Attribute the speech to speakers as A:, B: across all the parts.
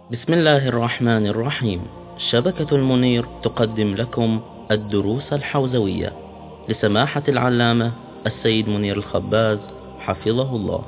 A: بسم الله الرحمن الرحيم. شبكة المنير تقدم لكم الدروس الحوزوية لسماحة العلامة السيد منير الخباز حفظه الله.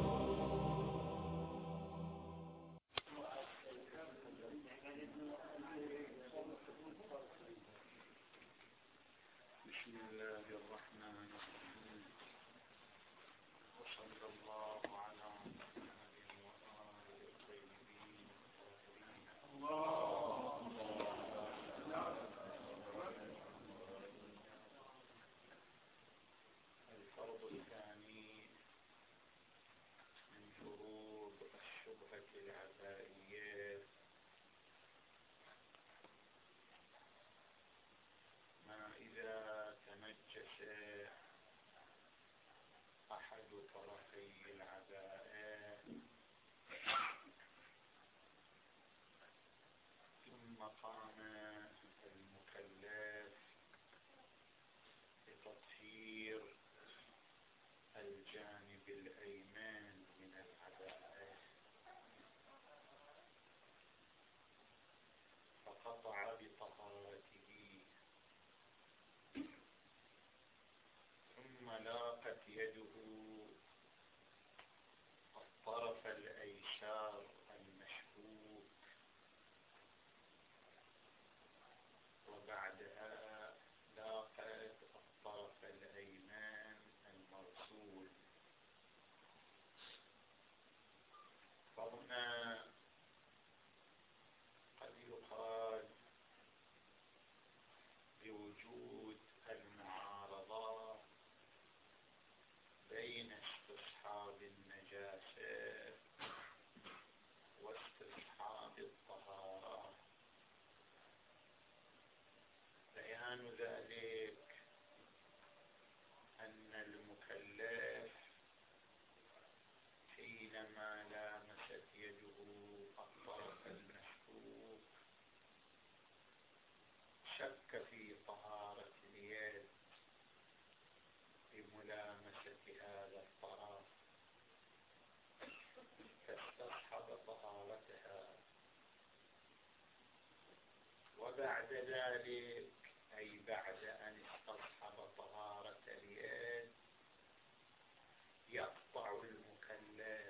B: وبعد ذلك أي بعد أن استصحب طهارة اليد يقطع المكلف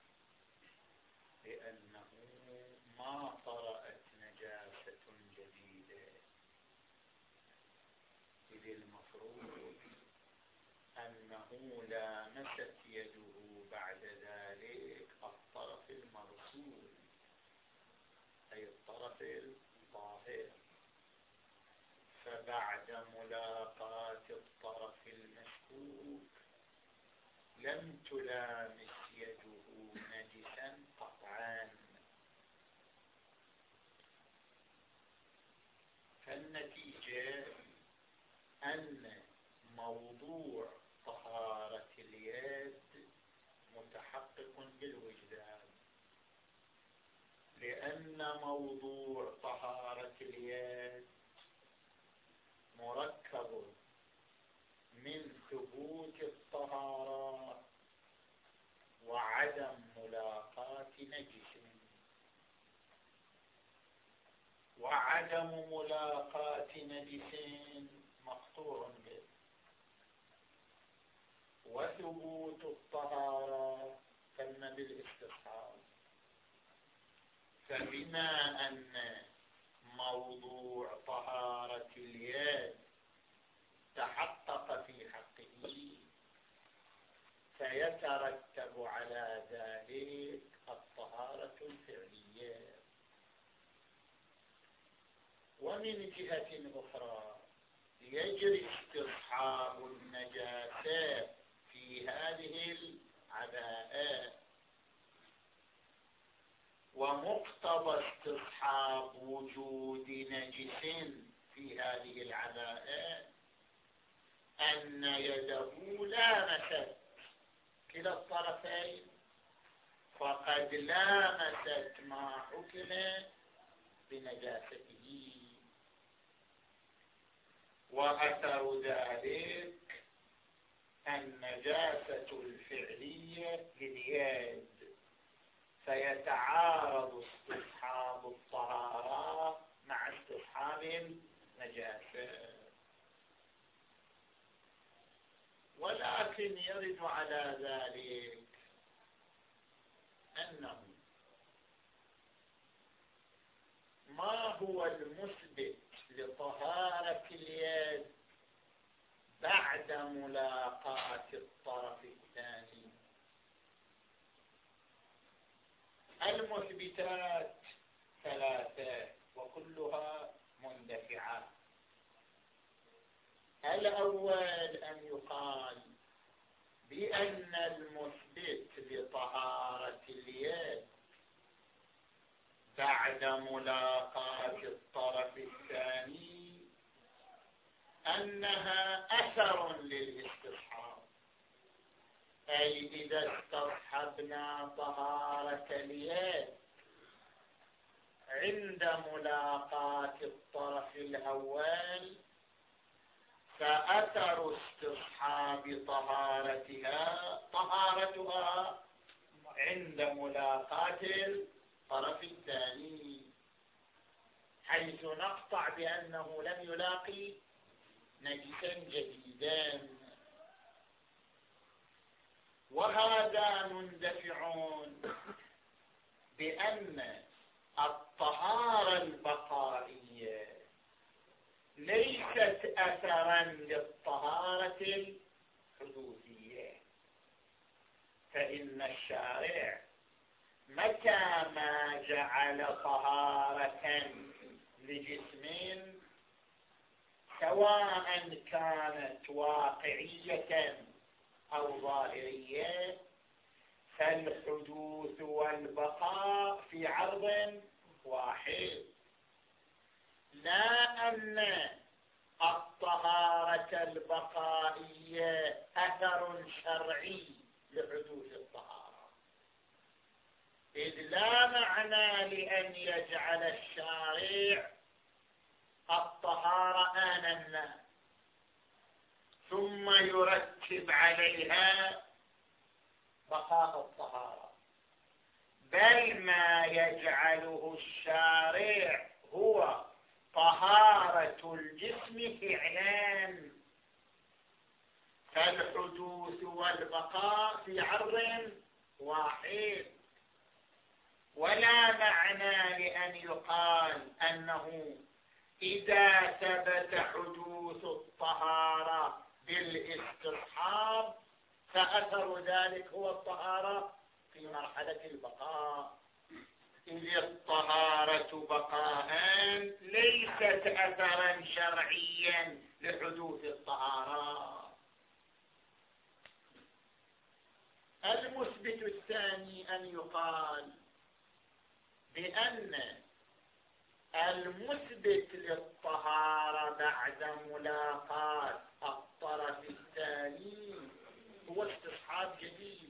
B: لأنه ما طرأت نجاسة جديدة، إذ المفروض أنه لامست يده بعد ذلك الطرف المغسول أي الطرف الطاهر، فبعد ملاقاة الطرف المشكوك لم تلامس يده نجسا قطعا، فالنتيجة أن موضوع طهارة اليد متحقق بالوجدان، لأن موضوع طهارة اليد مركب من ثبوت الطهارة وعدم ملاقاة نجس، وعدم ملاقاة نجس مقطوع به، وثبوت الطهارة تم بالاستصحاب. فبما أن موضوع طهارة اليد تحقق في حقه فيترتب على ذلك الطهارة الفعلية. ومن جهة أخرى يجري استصحاب النجاسة في هذه العباءات، ومقتضى استصحاب وجود نجس في هذه العباءات أن يده لامست كلا الطرفين، فقد لامست ما حكم بنجاسته، وأثر ذلك النجاسة الفعلية لليد، فيتعارض استصحاب قياس يرد على ذلك أنه ما هو المثبت لطهارة اليد بعد ملاقاة الطرف الثاني؟ المثبتات ثلاثة وكلها مندفعة. الأول أن يقال بأن المثبت لطهارة اليد بعد ملاقاة الطرف الثاني أنها أثر للاستصحاب، أي إذا استصحبنا طهارة اليد عند ملاقاة الطرف الأول فأثر استصحاب طهارتها عند ملاقاة الطرف الثاني، حيث نقطع بأنه لم يلاقي نجسا جديدا. وهذا مندفعون بأن الطهارة البقائية ليست أثرا للطهارة الحدوثية، فإن الشارع متى ما جعل طهارة لجسم سواء كانت واقعية أو ظاهرية فالحدوث والبقاء في عرض واحد، لا أن الطهارة البقائية أثر شرعي لحدوث الطهارة، إذ لا معنى لأن يجعل الشارع الطهارة آنا ثم يرتب عليها بقاء الطهارة، بل ما يجعله الشارع هو طهارة الجسم فعلا، فالحدوث والبقاء في عرض واحد، ولا معنى لأن يقال أنه إذا ثبت حدوث الطهارة بالاستصحاب فأثر ذلك هو الطهارة في مرحلة البقاء، إذ الطهارة بقاء ليست أثرا شرعيا لحدوث الطهارة. المثبت الثاني أن يقال بأن المثبت للطهارة بعد ملاقاة الطرف الثاني هو استصحاب جديد.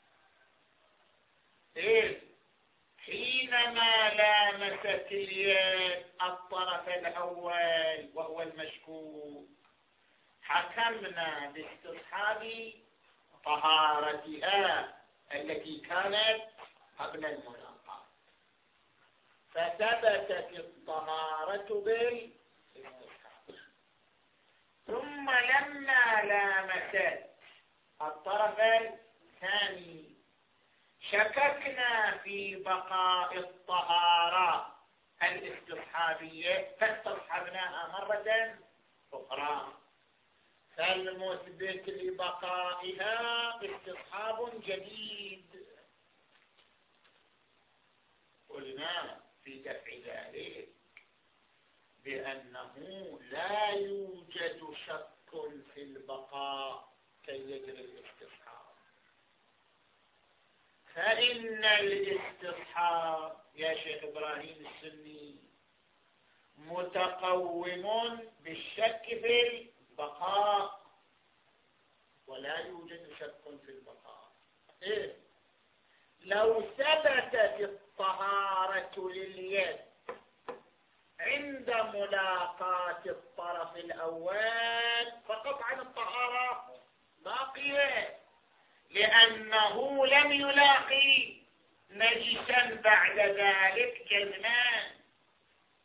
B: حينما لامست اليد الطرف الأول وهو المشكوك حكمنا باستصحاب طهارتها التي كانت قبل الملاقاة، فثبتت الطهارة بالاستصحاب. ثم لما لامست الطرف الثاني شككنا في بقاء الطهارة الاستصحابية فاستصحبناها مرة أخرى، فالمثبت لبقائها استصحاب جديد. قلنا في دفع ذلك بأنه لا يوجد شك في البقاء كي يجري الاستصحاب، فإن الاستصحاب يا شيخ إبراهيم السني متقوم بالشك في البقاء، ولا يوجد شك في البقاء. لو ثبتت الطهارة لليد عند ملاقاة الطرف الأول فقطعا الطهارة باقية، لأنه لم يلاقي نجسا بعد ذلك جزما،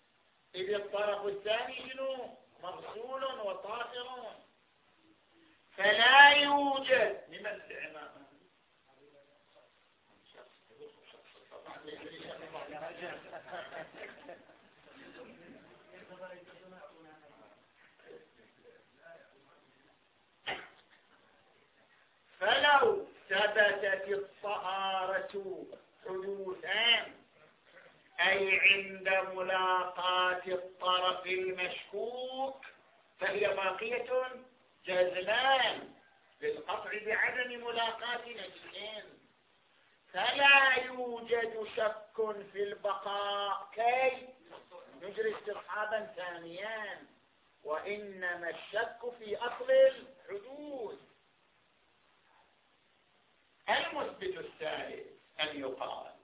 B: إذ الطرف الثاني شنو؟ مغسول وطاهر. فلا يوجد لمن العمامة فلو ثبتت الطهارة حدوثا أي عند ملاقاة الطرف المشكوك فهي باقية جزمان للقطع بعدم ملاقاة نجسين، فلا يوجد شك في البقاء كي نجري استصحابا ثانيا، وإنما الشك في أصل الحدوث. المثبت الثالث أن يقال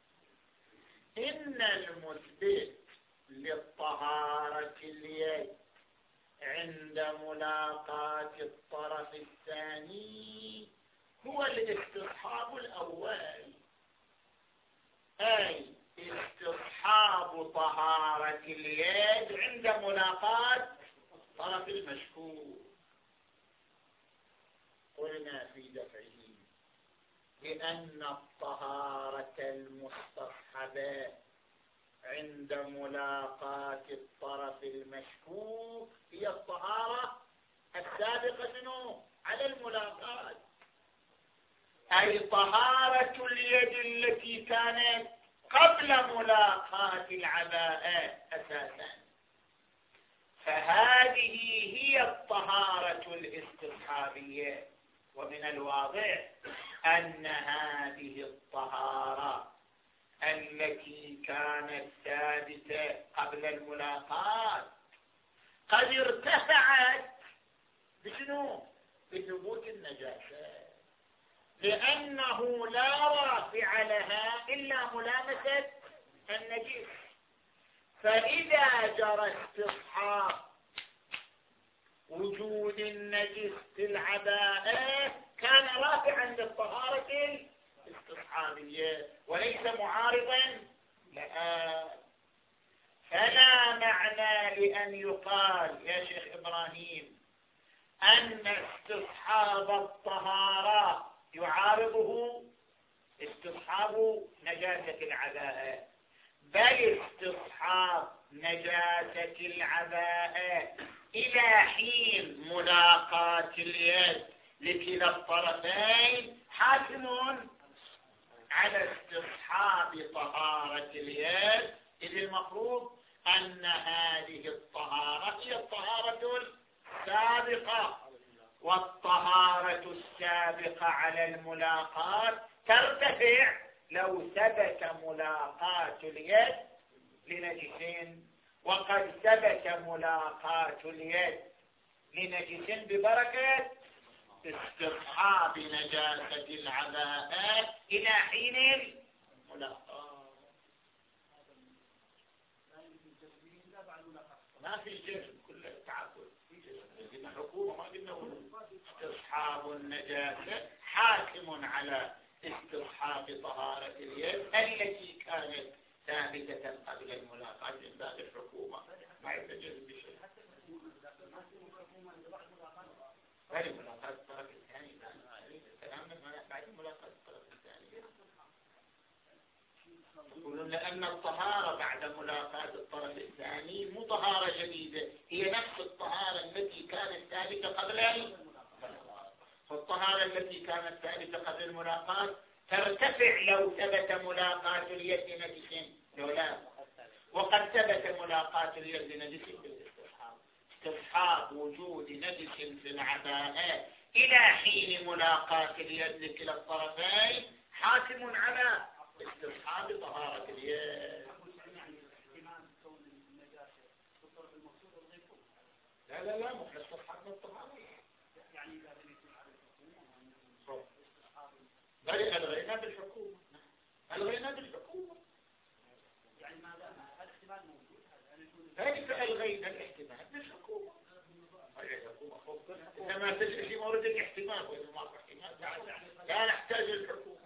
B: إن المثبت للطهارة اليد عند ملاقاة الطرف الثاني هو الاستصحاب الأول، أي استصحاب طهارة اليد عند ملاقاة الطرف المشكوك. قلنا في دفعه لأن الطهارة المستصحبة عند ملاقاة الطرف المشكوك هي الطهارة السابقة على الملاقاة، أي طهارة اليد التي كانت قبل ملاقاة العباءة أساسا، فهذه هي الطهارة الاستصحابية. ومن الواضح أن هذه الطهارة التي كانت ثابتة قبل الملاقاة قد ارتفعت بشنو؟ بثبوت النجاسة، لأنه لا رافع لها إلا ملامسة النجس، فإذا جرى استصحاب وجود النجس في العباءة كان رافعا للطهارة الاستصحابية وليس معارضا لها. فلا معنى لأن يقال يا شيخ إبراهيم أن استصحاب الطهارة يعارضه استصحاب نجاسة العباءة، بل استصحاب نجاسة العباءة إلى حين ملاقاة اليد لكلا الطرفين حاكم على استصحاب طهارة اليد، إذ المفروض أن هذه الطهارة هي الطهارة السابقة، والطهارة السابقة على الملاقاة ترتفع لو ثبت ملاقاة اليد لنجسين، وقد ثبت ملاقاة اليد لنجس ببركة استصحاب نجاسة العباءات إلى حين الملاقاة. ما في جسم كل التعبد قلنا حكومة، ما قلنا استصحاب النجاسة حاكم على استصحاب طهارة اليد التي كانت ثابتة قبل الملاقاة من باب الحكومة، ما يتجزم بشيء. بعد ملاقاة الطرف الثاني بعد ملاقاة الطرف الثاني يقولون لأن الطهارة بعد ملاقاة الطرف الثاني مو طهارة جديدة، هي نفس الطهارة التي كانت ثابتة قبل الملاقاة، فالطهارة التي كانت ثابتة قبل الملاقاة ترتفع لو ثبت ملاقاة اليد لنجس لا، وقد ثبت ملاقاة اليد لنجس بالاستصحاب، استصحاب وجود نجس في العباءة إلى حين ملاقاة اليد لكلا الطرفين حاكم على استصحاب طهارة اليد. لا مو استصحاب الطهارة، بل ألغينا بالحكومة، ألغينا بالحكومة، يعني ماذا الاحتمال موجود، كيف ألغينا الاحتمال بالحكومة؟ إنما تجري في مورد الاحتمال، وإذا ما احتمال لا نحتاج للحكومة.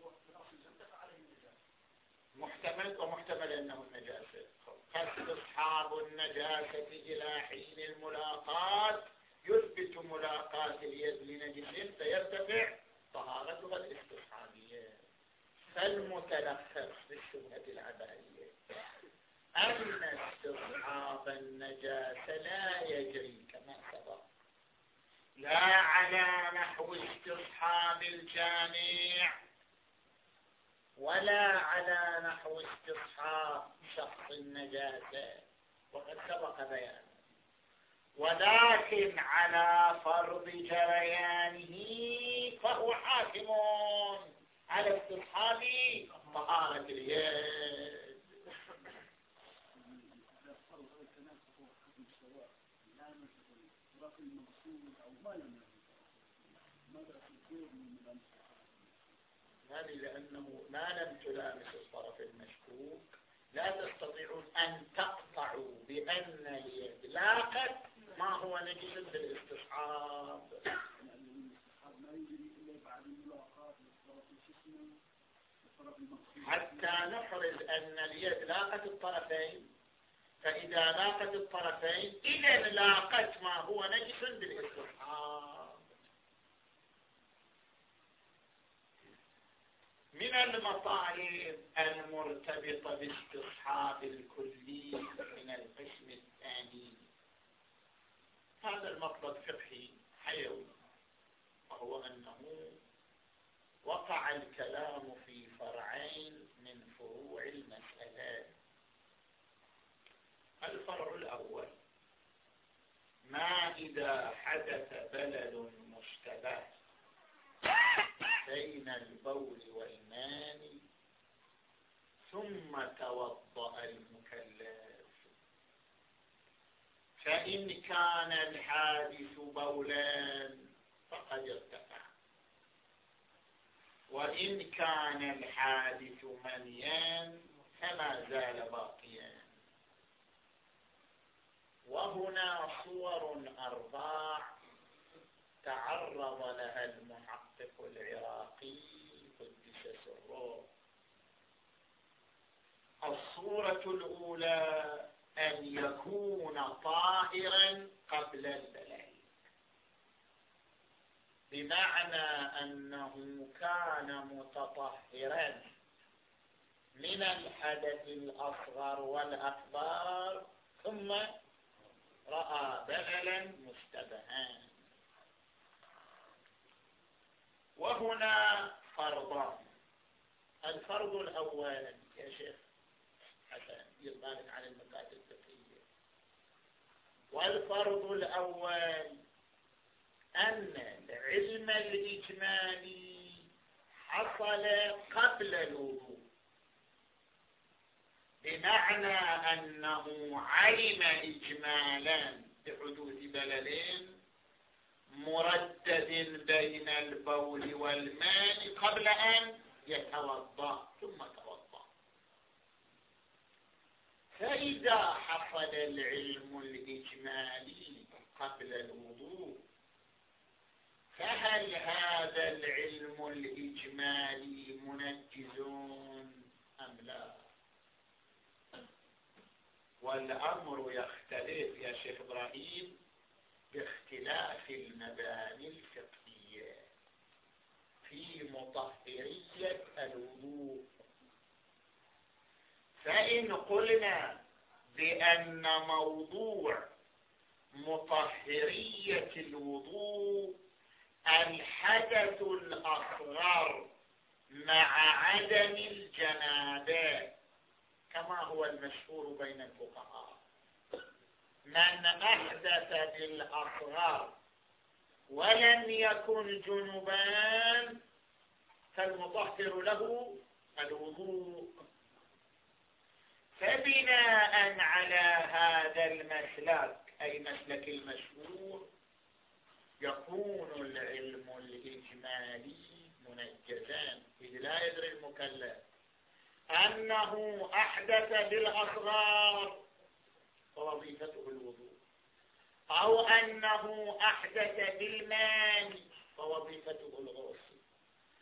B: محتمل ومحتمل أنه النجاسة، فاستصحاب استصحاب النجاسة إلى حين الملاقاة يثبت ملاقاة اليد لنجس فيرتفع طهارتها الاستصحابية. فالمتلخص بالشبهة العبائية أن استصحاب النجاسة لا يجري كما سبق لا على نحو استصحاب الجامع ولا على نحو استصحاب شخص النجاسة وقد سبق بيانه، ولكن على فرض جريانه فهو حاكم على استصحاب طهارة اليد. هذه لأنه ما لم تلامس الطرف المشكوك لا تستطيعون أن تقطعوا بأن اليد لاقت ما هو نجس بالاستصحاب. حتى نفرض أن اليد لاقت الطرفين، فإذا لاقت الطرفين إذا لاقت ما هو نجس بالاستصحاب. من المطالب المرتبطة باستصحاب الكلي من القسم الثاني هذا المطلب فقهي حيوي، وهو أنه وقع الكلام في فرعين من فروع المسألة. الفرع الأول ما إذا حدث بلل مشتبه بين البول والماء ثم توضأ المكلف، فإن كان الحادث بولا فقد ارتفع، وإن كان الحادث منيا فما زال باقيا. وهنا صور أربع تعرض لها المحقق العراقي قدس سره. الصورة الأولى أن يكون طاهرا قبل البلل، بمعنى أنه كان متطهرا من الحدث الأصغر والأكبر ثم رأى بللا مشتبها. وهنا فرضان. الفرض الأول يا شيخ حسن يبالغ عن المكاتب الفقهية، والفرض الأول أن العلم الإجمالي حصل قبل الوضوء، بمعنى أنه علم إجمالا بحدوث بللين مردد بين البول والماء قبل أن يتوضأ ثم توضأ. فإذا حصل العلم الإجمالي قبل الوضوء فهل هذا العلم الإجمالي منجز أم لا؟ والأمر يختلف يا شيخ إبراهيم باختلاف المباني الفقهية في مطهرية الوضوء. فإن قلنا بأن موضوع مطهرية الوضوء الحدث الأصغر مع عدم الجنابة كما هو المشهور بين الفقهاء، من أحدث بالأصغر ولم يكن جنبان فالمطهر له الوضوء. فبناء على هذا المسلك أي مسلك المشهور يكون العلم الإجمالي منجزا، إذ لا يدري المكلف أنه أحدث بالأصغر فوظيفته الوضوء، أو أنه أحدث بالماء فوظيفته الغسل.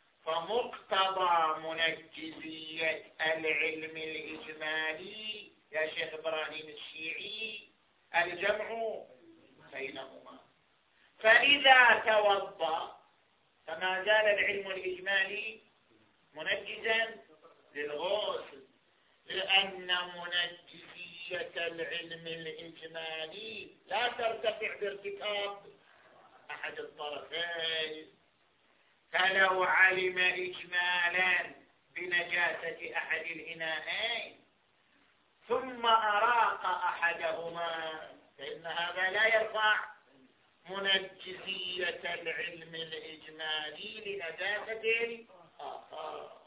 B: فمقتضى منجزية العلم الإجمالي يا شيخ إبراهيم الشيعي الجمع بينهما. فإذا توضأ فما زال العلم الإجمالي منجزا للغسل، لأن منجزية العلم الإجمالي لا ترتفع بارتكاب أحد الطرفين. فلو علم إجمالا بنجاسة أحد الإناءين ثم أراق أحدهما فإن هذا لا يرفع منجزية العلم الإجمالي لنجاسة الآخر.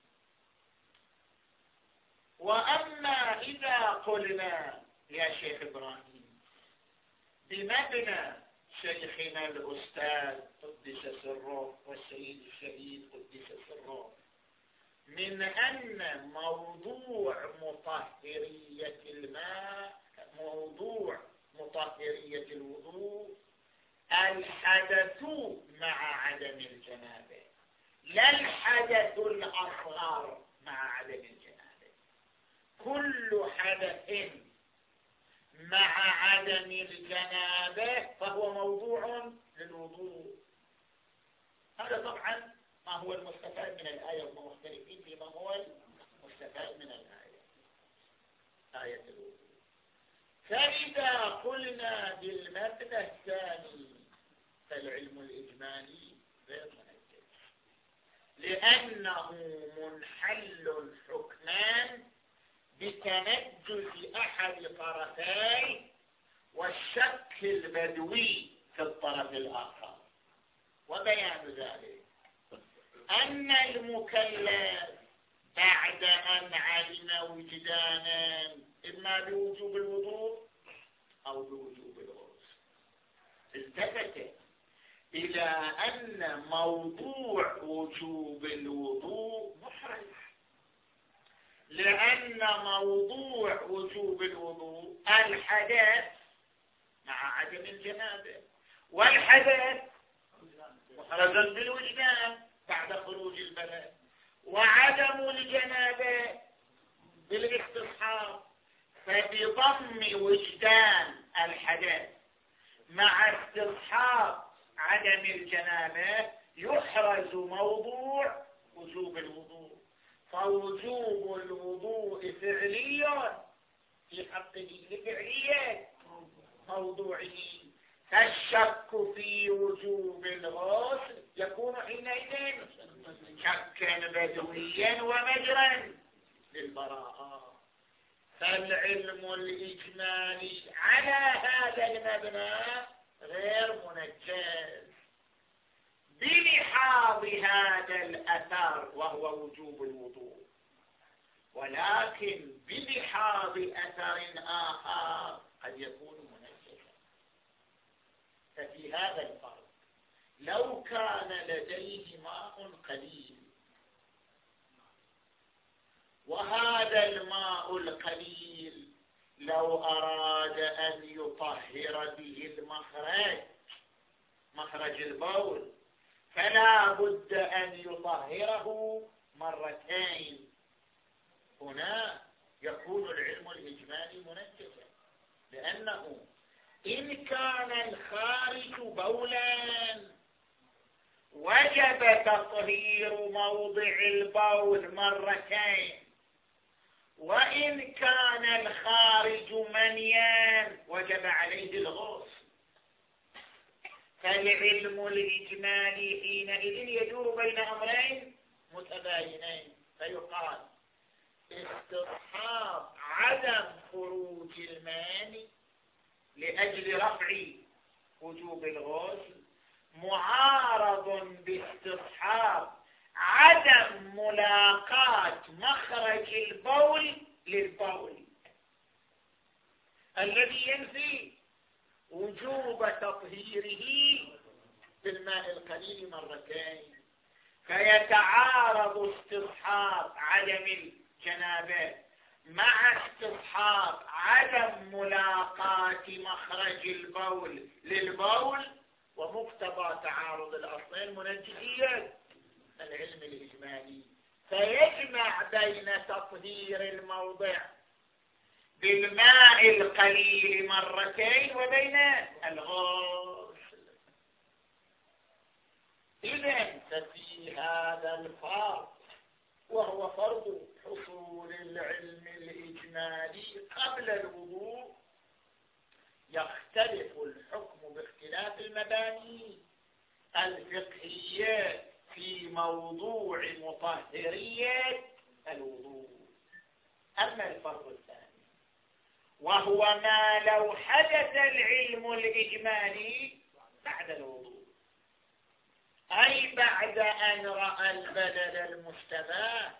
B: وأما إذا قلنا يا شيخ إبراهيم بمبنى شيخنا الأستاذ قدس سره والسيد الشهيد قدس سره من أن موضوع مطهرية الماء موضوع مطهرية الوضوء الحدث مع عدم الجنابة، لا الحدث الأصغر مع عدم الجنابة. كل حدث مع عدم الجنابة فهو موضوع للوضوء. هذا طبعا ما هو المستفاد من الآية، وهم مختلفين فيما هو المستفاد من الآية، آية الوضوء. فإذا قلنا بالمبنى الثاني فالعلم الإجمالي غير منجز، لأنه منحل الحكمان بتنجز أحد طرفي والشك البدوي في الطرف الآخر. وبيان ذلك أن المكلف بعد أن علم وجدانا إما بوجوب الوضوء أو بوجوب الغسل التفت إلى أن موضوع وجوب الوضوء محرج، لأن موضوع وجوب الوضوء الحدث مع عدم الجنابة، والحدث محرز بالوجدان بعد خروج البلد، وعدم الجنابة بالاستصحاب. فبضم وجدان الحدث مع استصحاب عدم الجنابة يحرز موضوع وجوب الوضوء. فوجوب الوضوء فعلي في حقه لفعلية موضوعه، فالشك في وجوب الغسل يكون حينئذ شكا بدويا ومجرا للبراءة. فالعلم الإجمالي على هذا المبنى غير منجز بلحاظ هذا الأثر وهو وجوب الوضوء، ولكن بلحاظ أثر آخر قد يكون منجزا. ففي هذا الفرق لو كان لديه ماء قليل وهذا الماء القليل لو أراد أن يطهر به المخرج مخرج البول فلا بد أن يطهره مرتين، هنا يكون العلم الإجمالي منجزا، لأنه إن كان الخارج بولا وجب تطهير موضع البول مرتين، وإن كان الخارج منيا وجب عليه الغسل. فالعلم الإجمالي حينئذ يدور بين أمرين متباينين، فيقال استصحاب عدم خروج الماني لأجل رفع وجوب الغسل معارض باستصحاب عدم ملاقاة مخرج البول للبول الذي ينفي وجوب تطهيره بالماء القليل مرتين. فيتعارض استصحاب عدم الجنابة مع استصحاب عدم ملاقاة مخرج البول للبول، ومقتضى تعارض الأصلين منجزية العلم الإجمالي، فيجمع بين تطهير الموضع بالماء القليل مرتين وبين الغسل. إذن ففي هذا الفرض، وهو فرض حصول العلم الإجمالي قبل الوضوء، يختلف الحكم باختلاف المباني الفقهية في موضوع مطهرية الوضوء. أما الفرض الثاني وهو ما لو حدث العلم الإجمالي بعد الوضوء، أي بعد أن رأى البلل المشتبه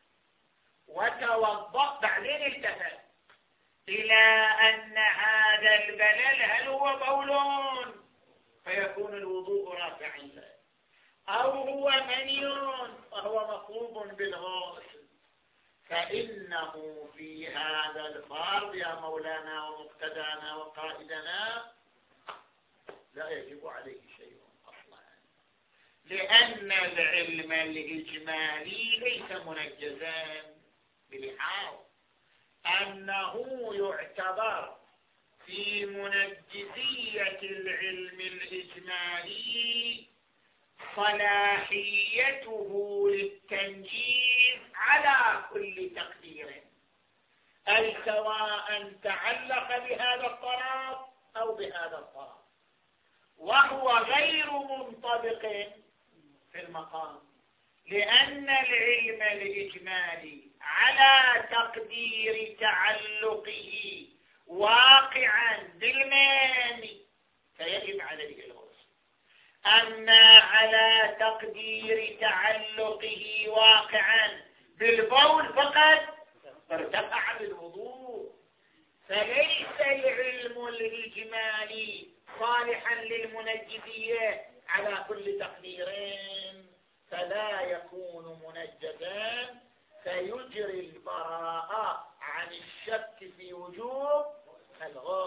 B: وتوضأ، بعدين التفت إلى أن هذا البلل هل هو بول فيكون الوضوء رافعا له، أو هو مني وهو مطلوب بالغسل، فإنه في هذا الفرض يا مولانا ومقتدانا وقائدنا لا يجب عليه شيء أصلا، لأن العلم الإجمالي ليس منجزا بلحاظ أنه يعتبر في منجزية العلم الإجمالي صلاحيته للتنجيز على كل تقدير، أي سواء تعلق بهذا الطرف أو بهذا الطرف، وهو غير منطبق في المقام، لأن العلم الإجمالي على تقدير تعلقه واقعا بالماني فيجب عليه الغسل، أما على تقدير تعلقه واقعا بالبول فقط ارتفع بالوضوء. فليس العلم الإجمالي صالحا للمنجزية على كل تقديرين، فلا يكون منجزا فيجري البراءة عن الشك في وجوب الغسل.